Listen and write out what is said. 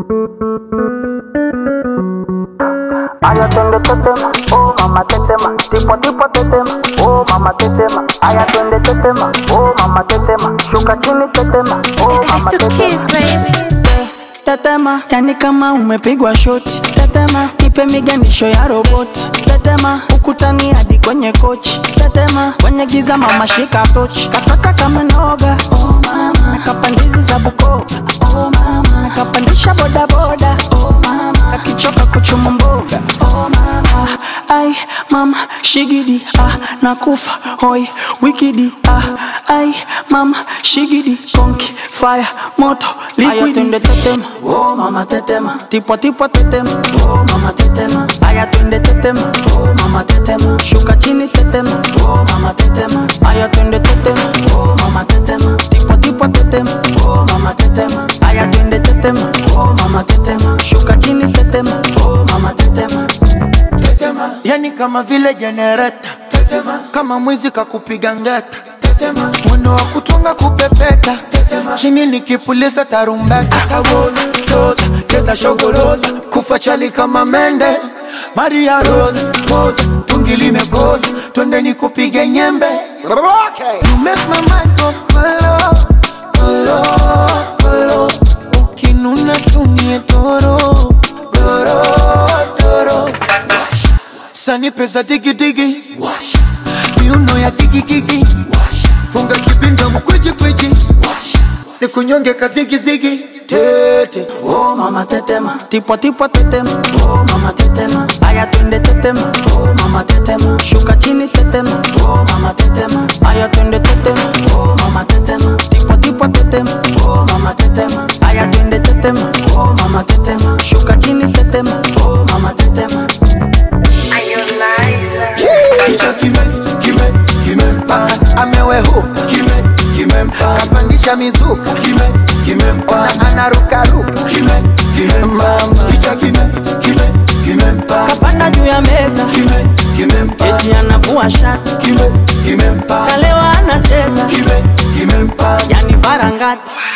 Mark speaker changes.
Speaker 1: Aya twende tetema, oh mama tetema, tipo tipo tetema, oh mama tetema. Aya twende tetema, oh mama tetema, shuka chini tetema, oh mama tetema.
Speaker 2: Tetema, yani kama umepigwa shoti. Tetema, nipe miganisho ya roboti. Tetema, ukutani hadi kwenye kochi. Tetema, kwenye giza mama shika tochi. Kataka kama noga, oh mama, nakapandizi za Bukoba, oh mama, nakapandisha boda boda, oh mama, nakichoka kuchuma mboga, oh mama. Ai mama shigidi, nakufa hoi wikidi, ai mama shigidi, konki fire moto liquidi. Aya twende tetema, oh mama tetema, tipo tipo tetema, oh mama tetema. Aya twende tetema, oh mama tetema, shuka chini tetema, oh mama tetema. Aya twende tetema, oh mama tetema, tipo tipo tetema, oh mama tetema. Aya twende tetema, oh mama tetema, shuka chini tetema, oh mama tetema.
Speaker 3: Tetema, yani kama vile generator. Tetema, kama mwizi kakupiga ngeta. Tetema, mwendo wa kutunga kupepeta. Tetema, chini nikipuliza tarumbeta. Asawoza, doza, keza shogoroza, kufa chali kama mende. Maria Rose, pose, tungi limekoza, twende nikupige nyembe. You make my mind go kolo, kolo, kolo. Ukinuna tumie doro, doro, doro. Sani pesa digi digi, miuno ya gigi gigi. Funga kibinda mkweji kweji, nikunyonge kazigi zigi. Tete,
Speaker 2: oh mama tetema, tipo tipo tetema, oh mama tetema. Aya twende tetema, oh mama tetema, shuka chini tetema, oh mama tetema. Aya twende tetema, oh mama tetema, tipo tipo tetema, oh mama tetema. Aya twende tetema, oh mama tetema, shuka chini tetema, oh mama tetema.
Speaker 3: Kicha kimempa, amewehuka kimempa, kapandisha mizuka kimempa, anaruka ruka kimempa, kicha kimempa,
Speaker 2: kapanda juu ya meza
Speaker 3: kimempa,
Speaker 2: eti anavua shati
Speaker 3: kimempa,
Speaker 2: kalewa anacheza
Speaker 3: kimempa,
Speaker 2: yani varangati.